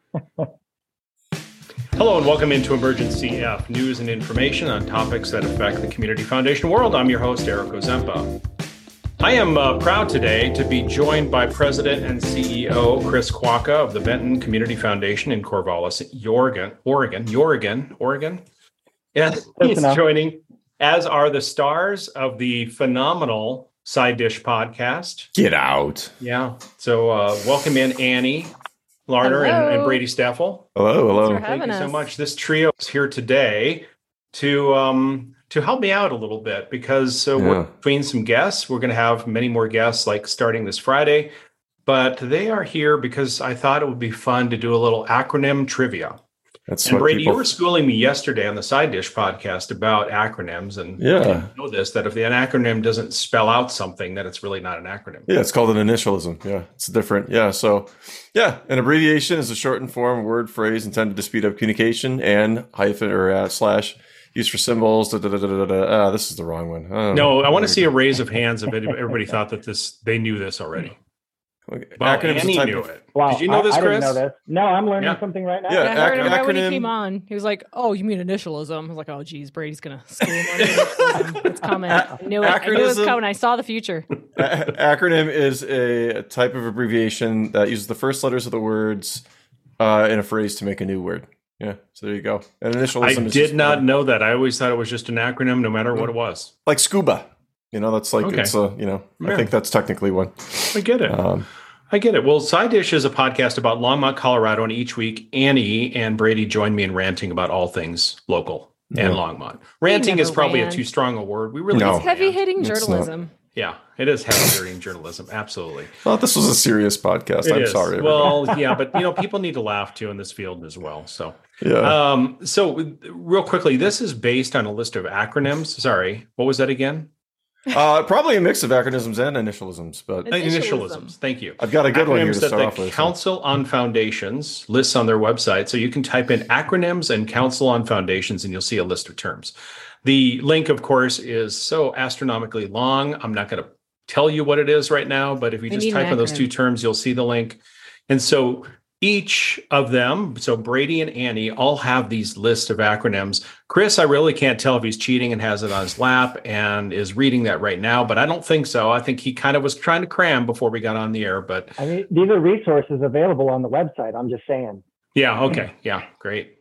Hello and welcome into Emergency F, news and information on topics that affect the Community Foundation world. I'm your host, Eric Ozempa. I am proud today to be joined by President and CEO Chris Quaka of the Benton Community Foundation in Corvallis, Oregon. And he's joining, as are the stars of the phenomenal Side Dish podcast. Get out. Yeah. So welcome in Annie Larner and Brady Steffel. Hello. Thank you so much. This trio is here today to help me out a little bit because we're between some guests. We're going to have many more guests like starting this Friday, but they are here because I thought it would be fun to do a little acronym trivia. And Brady, you were schooling me yesterday on the Side Dish podcast about acronyms, and I didn't know this, that if an acronym doesn't spell out something, that it's really not an acronym. Yeah, it's called an initialism. Yeah, it's different. Yeah, so an abbreviation is a shortened form, word, phrase intended to speed up communication, and hyphen or slash used for symbols. This is the wrong one. No, I want to see a raise of hands if everybody thought that they knew this already. Okay. Well, Annie knew it. Wow. Did you know this, Chris? I didn't know this. No, I'm learning something right now. Yeah, I heard him right when he came on. He was like, "Oh, you mean initialism?" I was like, "Oh, geez, Brady's gonna school him on initialism. It's coming. I knew it was coming. I saw the future." Acronym is a type of abbreviation that uses the first letters of the words in a phrase to make a new word. Yeah, so there you go. And initialism. I did not know that. I always thought it was just an acronym, no matter what it was. Like scuba. That's like it's I think that's technically one. I get it. I get it. Well, Side Dish is a podcast about Longmont, Colorado, and each week Annie and Brady join me in ranting about all things local and Longmont. Ranting is probably too strong a word. We really It's heavy-hitting journalism. Yeah, it is heavy-hitting journalism. Absolutely. Well, this was a serious podcast. I'm sorry. Everybody. Well, yeah, but people need to laugh too in this field as well. So, so real quickly, this is based on a list of acronyms. Sorry, what was that again? Probably a mix of acronyms and initialisms, but initialisms. Thank you. I've got a good one here to start off with. with. Council on Foundations lists on their website, so you can type in acronyms and Council on Foundations, and you'll see a list of terms. The link, of course, is so astronomically long. I'm not going to tell you what it is right now, but if you just type in those two terms, you'll see the link. And so each of them, so Brady and Annie, all have these lists of acronyms. Chris, I really can't tell if he's cheating and has it on his lap and is reading that right now, but I don't think so. I think he kind of was trying to cram before we got on the air. But I mean, these are resources available on the website. I'm just saying. Yeah. Okay. Yeah. Great.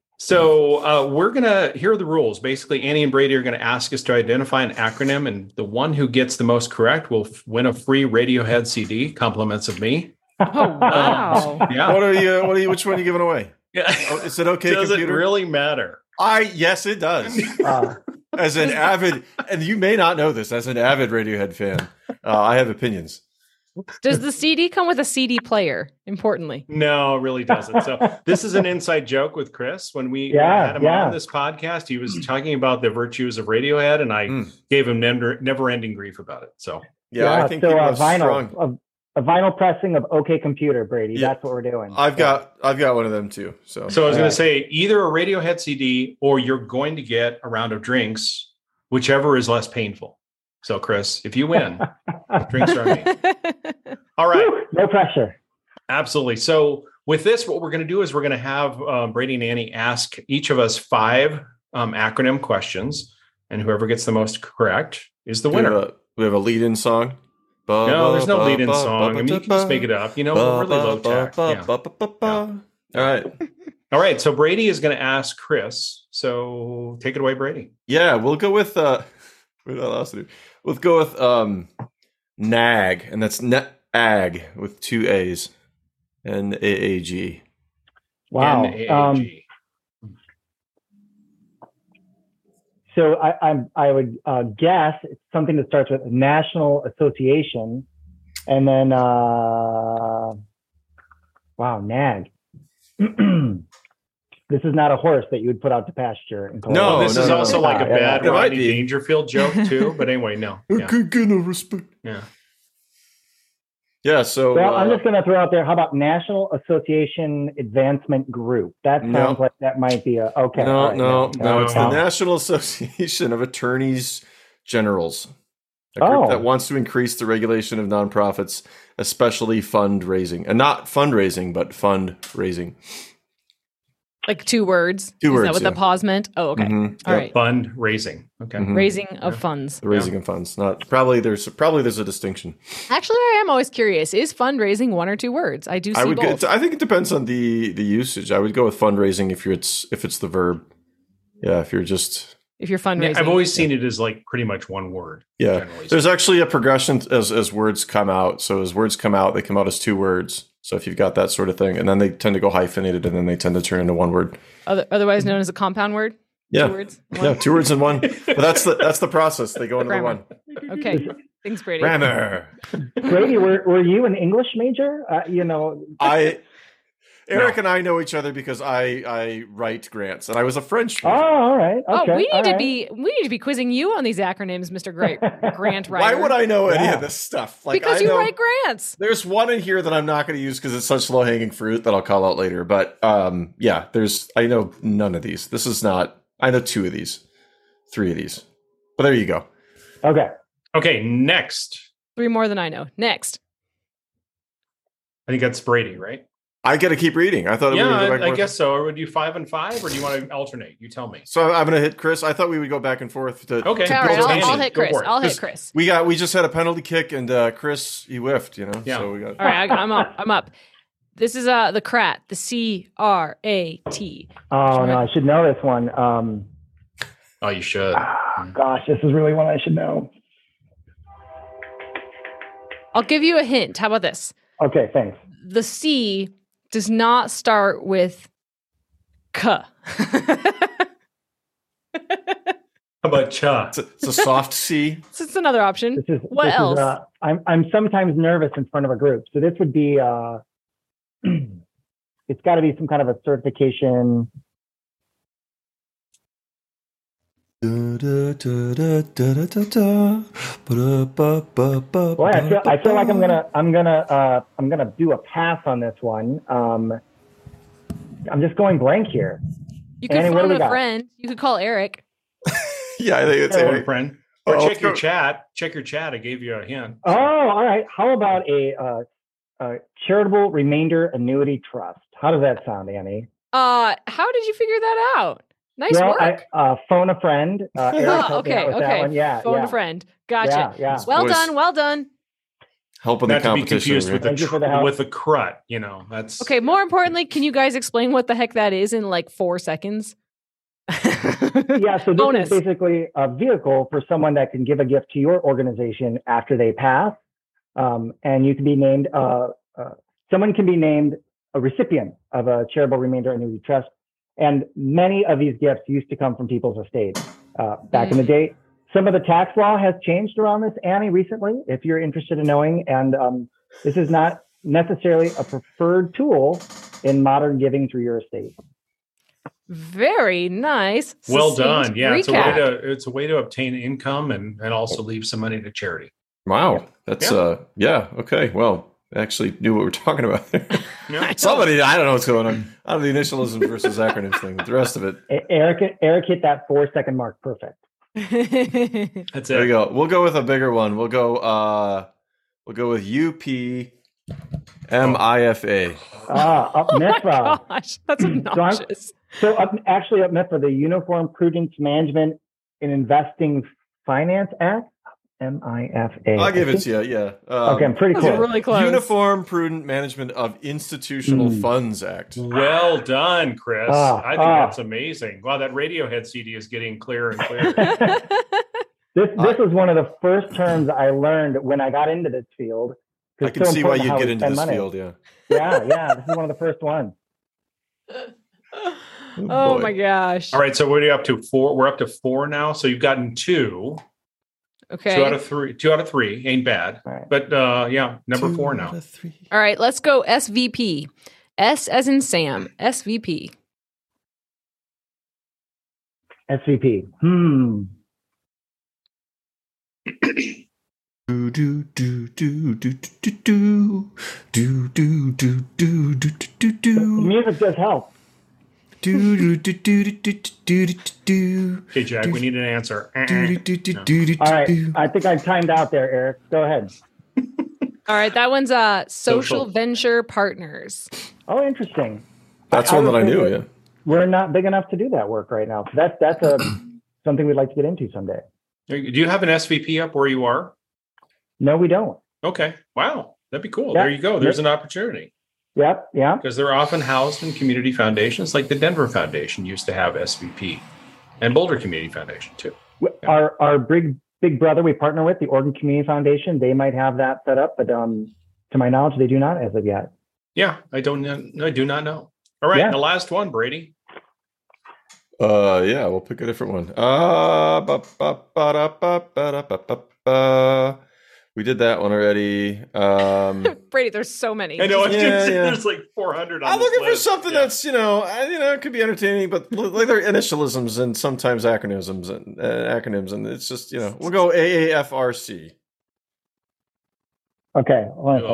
So we're going to, here are the rules. Basically, Annie and Brady are going to ask us to identify an acronym, and the one who gets the most correct will win a free Radiohead CD, compliments of me. Oh, wow. Yeah. Which one are you giving away? Yeah. Is it okay, Does computer? It really matter? Yes, it does. As an avid, and you may not know this, as an avid Radiohead fan, I have opinions. Does the CD come with a CD player, importantly? No, it really doesn't. So this is an inside joke with Chris. When we had him on this podcast, he was talking about the virtues of Radiohead, and I gave him never-ending grief about it. So I think so. A vinyl pressing of OK Computer, Brady. Yeah. That's what we're doing. I've got one of them too. So I was going to say either a Radiohead CD or you're going to get a round of drinks, whichever is less painful. So, Chris, if you win, drinks are me. All right. Woo, no pressure. Absolutely. So with this, what we're going to do is we're going to have Brady and Annie ask each of us 5 acronym questions, and whoever gets the most correct is the winner. We have a lead-in song. No, there's no lead-in song. I mean, you can just make it up. We're really low tech. Yeah. All right. So Brady is going to ask Chris. So take it away, Brady. Yeah, we'll go with NAG, and that's NAG with 2 A's. NAAG. Wow. NAAG. So I would guess it's something that starts with National Association, and then NAG. This is not a horse that you would put out to pasture in Colorado. No, this is also like a bad Rodney Dangerfield joke too. But anyway, no. I could get no respect. Yeah. Yeah, so... Well, I'm just going to throw out there, how about National Association Advancement Group? That sounds like that might be a... Okay. No, it's the National Association of Attorneys Generals. A group that wants to increase the regulation of nonprofits, especially fundraising. And not fundraising, but fundraising. Like 2 words. Two words. Is that what the pause meant? Oh, okay. All right. Fundraising. Okay. Raising of funds. The raising of funds. Not probably there's a distinction. Actually, I am always curious. Is fundraising 1 or 2 words? I do see both. I think it depends on the usage. I would go with fundraising if it's the verb. Yeah, if you're fundraising. Yeah, I've always seen it as like pretty much 1 word. Yeah. There's actually a progression as words come out. So as words come out, they come out as 2 words. So if you've got that sort of thing, and then they tend to go hyphenated, and then they tend to turn into 1 word. Otherwise known as a compound word? Yeah. 2 words? 1? Yeah, 2 words in 1. But that's the process. They go into the 1. Okay. Thanks, Brady. Grammar. Brady, were you an English major? Eric and I know each other because I write grants, and I was a French major. Oh, all right. Okay. We need to be quizzing you on these acronyms, Mr. Grant writer. Why would I know any of this stuff? Because you write grants. There's one in here that I'm not going to use because it's such low hanging fruit that I'll call out later. But I know none of these. I know 2 of these, 3 of these. But there you go. Okay. Next. 3 more than I know. Next. I think that's Brady, right? I got to keep reading. I thought. I guess so. Or would you 5 and 5, or do you want to alternate? You tell me. So I'm going to hit Chris. I thought we would go back and forth. Okay. All right, I'll hit Chris. I'll hit Chris. We just had a penalty kick, and Chris he whiffed. Yeah. So we got. All right, I'm up. This is the CRAT, the CRAT. Oh no, I should know this one. Oh, you should. Gosh, this is really one I should know. I'll give you a hint. How about this? Okay, thanks. The C does not start with K. How about cha? It's a soft C. So it's another option. What else? I'm sometimes nervous in front of a group, so this would be. It's got to be some kind of a certification. Boy, I feel like I'm gonna do a pass on this one. I'm just going blank here. You could phone a friend. You could call Eric. Yeah, I think it's Eric. Friend. Or check your chat. Check your chat. I gave you a hint. Oh, all right. How about a charitable remainder annuity trust? How does that sound, Annie? How did you figure that out? Nice work. Phone a friend. Okay. That one. Yeah, phone a friend. Gotcha. Yeah. Well done. Helping the competition. Not to be confused with the CRUT. That's okay. More importantly, can you guys explain what the heck that is in like 4 seconds? Yeah. So this is basically a vehicle for someone that can give a gift to your organization after they pass, and you can be named. Someone can be named a recipient of a charitable remainder annuity trust. And many of these gifts used to come from people's estates back in the day. Some of the tax law has changed around this, Annie, recently, if you're interested in knowing. And this is not necessarily a preferred tool in modern giving through your estate. Very nice. Well done. Yeah, it's a way to obtain income and also leave some money to charity. Wow. That's okay. Well, I actually knew what we were talking about there. Yeah. Somebody, I don't know what's going on. I don't know the initialism versus acronyms thing, but the rest of it. Eric hit that 4-second mark. Perfect. That's it. There you go. We'll go with a bigger one. We'll go with UPMIFA. Up MIFA. Oh gosh, that's obnoxious. So up MIFA, the Uniform Prudence Management in Investing Finance Act. MIFA. I'll give it to you. Yeah. Okay, I'm pretty close. Really close. Uniform Prudent Management of Institutional Funds Act. Well done, Chris. I think that's amazing. Wow, that Radiohead CD is getting clearer and clearer. This was one of the first terms I learned when I got into this field. I can see why you'd get into this field. Yeah. Yeah. This is one of the first ones. Oh my gosh! All right, so what are you up to? 4. We're up to 4 now. So you've gotten 2. Okay. 2 out of 3 ain't bad. Right. But number 4 now. All right, let's go SVP. S as in Sam. SVP. SVP. Music does help. Okay, Jack, we need an answer. All right, I think I've timed out there, Eric. Go ahead. All right, that one's social venture partners. Oh, interesting. That's one that I knew. Yeah, we're not big enough to do that work right now. So that's something we'd like to get into someday. Do you have an SVP up where you are? No, we don't. Okay. Wow, that'd be cool. Yeah. There you go. There's an opportunity. Yep. Yeah. Because they're often housed in community foundations, like the Denver Foundation used to have SVP, and Boulder Community Foundation too. Yeah. Our big brother we partner with, the Oregon Community Foundation, they might have that set up, but to my knowledge, they do not as of yet. Yeah, I don't know. I do not know. All right, the last one, Brady. Yeah, we'll pick a different one. We did that one already. Brady, there's so many. I know. There's like 400 on I'm looking list. for something that's, it could be entertaining, but like there are initialisms and sometimes acronyms and it's just, we'll go AAFRC. Okay.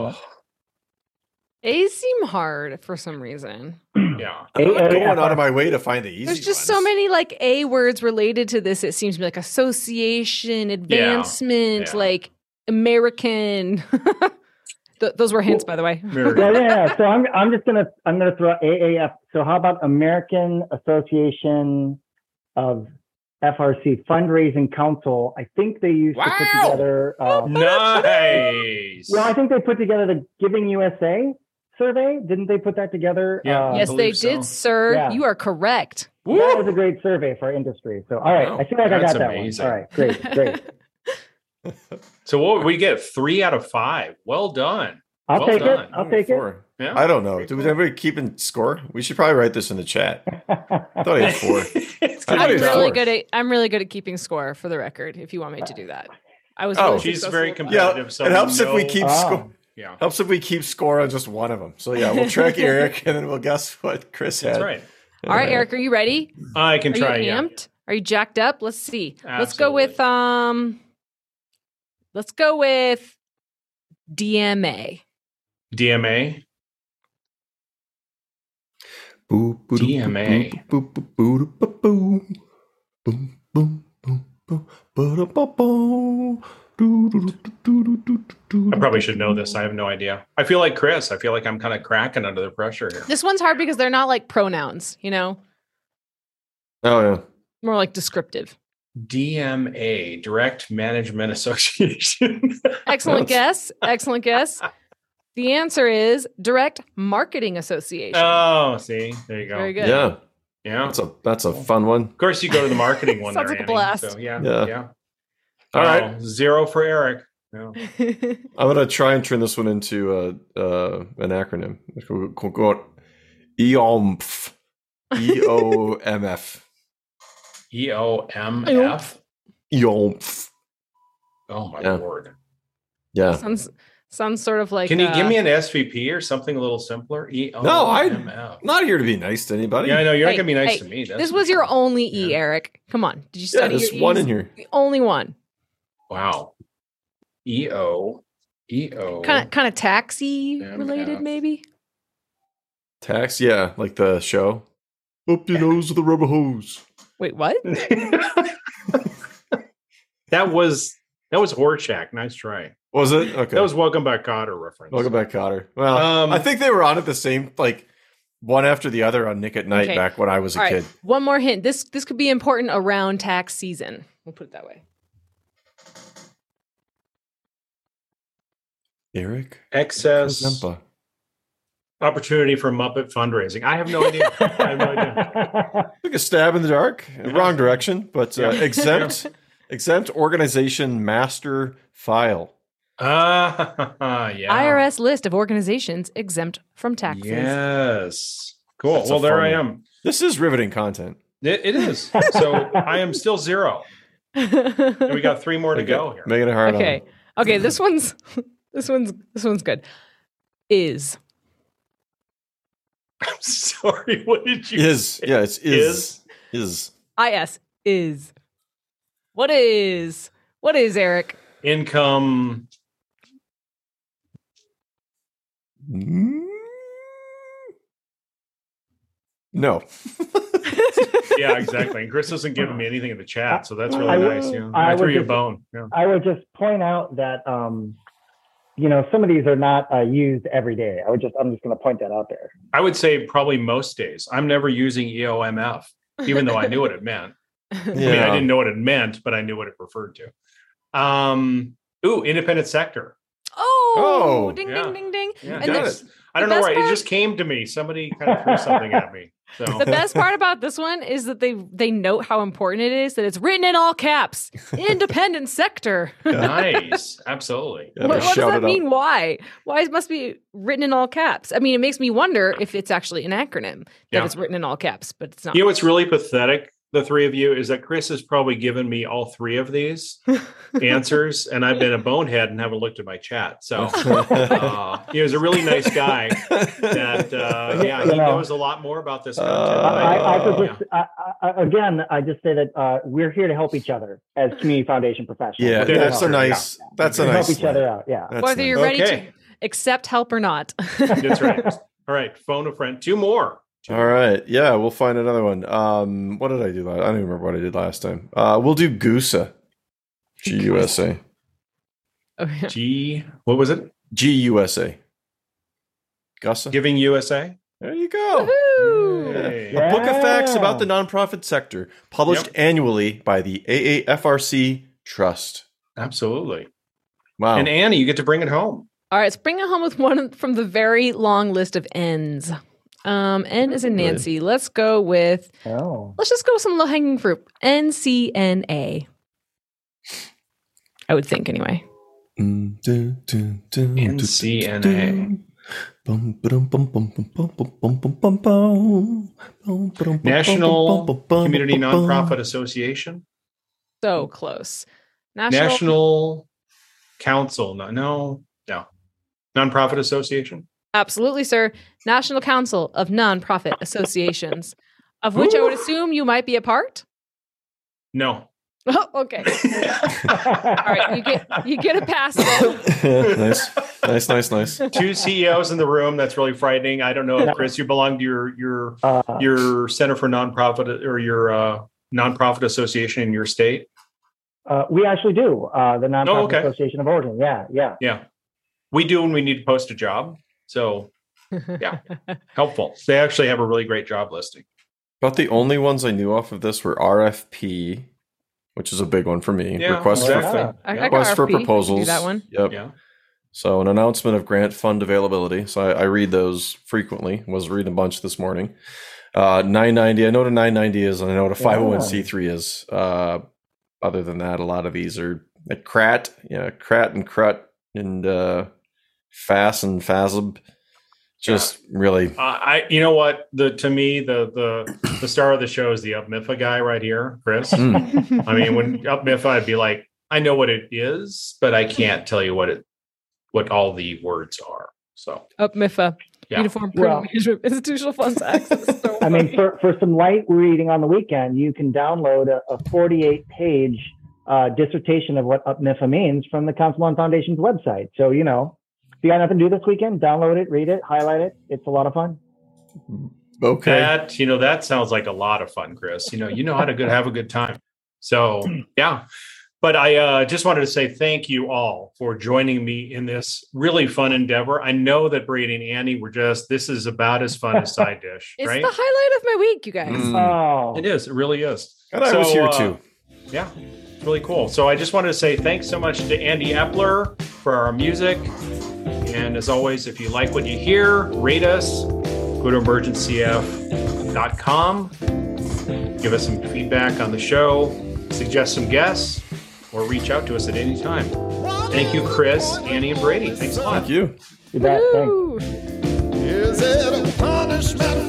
A's seem hard for some reason. Yeah. I'm not going out of my way to find the easy There's just ones. so many like A words related to this. It seems to be like association, advancement, like American. Those were hints, by the way. Yeah. So I'm gonna throw AAF. So how about American Association of FRC Fundraising Council? I think they used to put together. Nice. Well, I think they put together the Giving USA survey. Didn't they put that together? Yeah. Yes, they did, sir. Yeah. You are correct. That was a great survey for our industry. So, all right. I feel like I got that one. All right. Great. So what we get? 3 out of 5. Well done. I'll take it. Yeah. I don't know. Was everybody keeping score? We should probably write this in the chat. I thought he had 4. I'm really good at keeping score, for the record, if you want me to do that. She's very competitive. Yeah, so it helps if we keep score. Yeah. Helps if we keep score on just one of them. So yeah, we'll track Eric and then we'll guess what Chris had. That's right. All right, Eric, are you ready? I can try. Are you amped? Are you jacked up? Let's see. Absolutely. Let's go with DMA. DMA. I probably should know this. I have no idea. I feel like Chris. I feel like I'm kind of cracking under the pressure here. This one's hard because they're not like pronouns, Oh, yeah. More like descriptive. DMA, Direct Management Association. Excellent guess. The answer is Direct Marketing Association. Oh, see, there you go. Very good. Yeah. That's a fun one. Of course, you go to the marketing one. Sounds there, like a blast. So, yeah. All right, 0 for Eric. No. I'm gonna try and turn this one into an acronym. We'll go EOMF. EOMF. EOMF. EOMF. Oh my lord. Yeah. Sounds sort of like. Can you give me an SVP or something a little simpler? No, I'm not here to be nice to anybody. Yeah, I know you're not gonna be nice to me. This was your only E, Eric. Come on, did you study? There's one in here. The only one. Wow. EO. Kind of taxi related, maybe. Tax, yeah, like the show. Up your nose with a rubber hose. Wait, what? That was Horseshack. Nice try. Was it? Okay. That was Welcome Back, Kotter reference. Welcome Back, Kotter. Well, I think they were on at the same, like, one after the other on Nick at Night back when I was a kid. One more hint. This could be important around tax season. We'll put it that way. Eric? Excess opportunity for Muppet fundraising. I have no idea. Took a stab in the dark. Wrong direction, but exempt organization master file. IRS list of organizations exempt from taxes. Yes. Cool. Well, there I am. This is riveting content. It is. So I am still 0. And we got 3 more to go here. Making it hard. Okay. This one's good. Is. I'm sorry. What did you say? Yeah, it's is. Is. Is. What is, Eric? Income. No. Yeah, exactly. And Chris isn't giving me anything in the chat, so that's really nice. Yeah. I I threw would you a just- bone. Yeah. I would just point out that some of these are not used every day. I'm just going to point that out there. I would say probably most days. I'm never using EOMF, even though I knew what it meant. I mean, I didn't know what it meant, but I knew what it referred to. Independent sector. Oh, ding, ding, ding. Yeah, And got the- it. I don't the know best why. It part- just came to me. Somebody kind of threw something at me. So The best part about this one is that they note how important it is that it's written in all caps. Independent sector. nice. Absolutely. Yeah, What does shout that it mean? out. Why? Why it must be written in all caps? I mean, it makes me wonder if it's actually an acronym that Yeah. it's written in all caps, but it's not. You know what's really pathetic, the three of you, is that Chris has probably given me all three of these answers, and I've been a bonehead and haven't looked at my chat. So he was a really nice guy that, he knows a lot more about this content. I just say that we're here to help each other as community foundation professionals. Yeah, There that's you a go. nice. That's a We nice. help each other out. Yeah. That's Whether nice. you're ready Okay. to accept help or not. That's right. All right. Phone a friend. Two more. All right. Yeah, we'll find another one. What did I do last? I don't even remember what I did last time. We'll do GUSA. GUSA. G. What was it? GUSA. GUSA. Giving USA. There you go. Woohoo! Hey. A book of facts Yeah. about the nonprofit sector, published annually by the AAFRC Trust. Absolutely. Wow. And Annie, you get to bring it home. All right, let's bring it home with one from the very long list of N's. N is in Nancy. Let's go with. Let's just go with some low hanging fruit. NCNA. I would think anyway. NCNA. National Community Nonprofit Association. So close. National Council. No. Nonprofit Association. Absolutely, sir. National Council of Nonprofit Associations, of which I would assume you might be a part. No. Oh, okay. All right, you get a pass. Then. Nice. Two CEOs in the room. That's really frightening. I don't know if Chris, you belong to your Center for Nonprofit or your nonprofit association in your state. We actually do. The Nonprofit okay. Association of Oregon. Yeah. We do when we need to post a job. So, yeah, helpful. They actually have a really great job listing. About the only ones I knew off of this were RFP, which is a big one for me. Yeah, Request exactly. I got request for RFP. proposals. Do that one. Yep. Yeah. So an announcement of grant fund availability. So I read those frequently. Was reading a bunch this morning. 990. I know what a 990 is, and I know what a 501c3 is. Other than that, a lot of these are like CRAT, CRAT and CRUT and FAS and FASB. Just really. You know what? To me, the star of the show is the UpMIFA guy right here, Chris. I mean, when UpMIFA, I'd be like, I know what it is, but I can't tell you what all the words are. So UpMIFA, Yeah. Uniform Management Institutional Funds Access. So I mean, funny. for some light reading on the weekend, you can download a 48-page dissertation of what UpMIFA means from the Council on Foundations website. So, if you got nothing to do this weekend, download it, read it, highlight it. It's a lot of fun. Okay. that sounds like a lot of fun, Chris. You know how to have a good time. So yeah. But I just wanted to say thank you all for joining me in this really fun endeavor. I know that Brady and Annie this is about as fun as Side Dish, It's right? the highlight of my week, you guys. Oh, It is. It really is. And I was here too. Yeah, it's really cool. So I just wanted to say thanks so much to Andy Epler for our music. And as always, if you like what you hear, rate us. Go to emergencf.com. Give us some feedback on the show. Suggest some guests. Or reach out to us at any time. Thank you, Chris, Annie, and Brady. Thanks a lot. Thank you. you bet. Thanks. Woo! Is it a punishment